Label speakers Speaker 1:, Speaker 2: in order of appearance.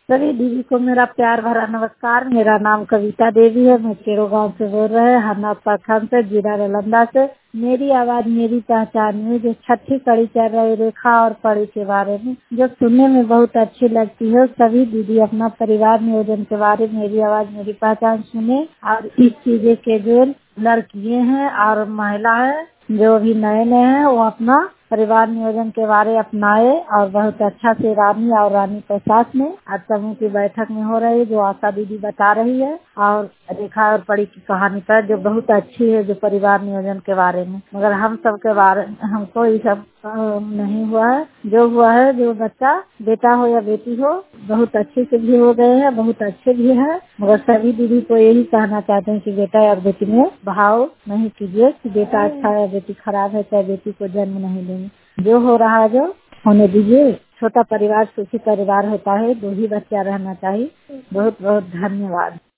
Speaker 1: सभी दीदी को मेरा प्यार भरा नमस्कार। मेरा नाम कविता देवी है। मैं केरो गांव से बोल रहे हैं, हरनाथ प्रखंड से, जिला नालंदा से। मेरी आवाज मेरी पहचान में जो छठी कड़ी चल रही रेखा और पड़ी के बारे में जो सुनने में बहुत अच्छी लगती है, सभी दीदी अपना परिवार नियोजन के बारे में मेरी आवाज मेरी पहचान सुने और इस चीजें के जो लड़कियां हैं और महिला है जो अभी नए नए हैं वो अपना परिवार नियोजन के बारे अपनाए और बहुत अच्छा से रानी और रानी के साथ में आज समूह की बैठक में हो रही है जो आशा दीदी बता रही है और रेखा और परी की कहानी पर जो बहुत अच्छी है जो परिवार नियोजन के बारे में। मगर हम सब के बारे हमको ये सब नहीं हुआ है। जो हुआ है जो बच्चा बेटा हो या बेटी हो बहुत अच्छे से भी हो गए हैं, बहुत अच्छे भी है। मगर सभी दीदी को यही कहना चाहते हैं कि बेटा और बेटी में भाव नहीं कीजिए कि बेटा अच्छा है बेटी खराब है, चाहे बेटी को जन्म नहीं देंगे। जो हो रहा है जो होने दीजिए। छोटा परिवार सुखी परिवार होता है, 2 ही बच्चा रहना चाहिए। बहुत बहुत धन्यवाद।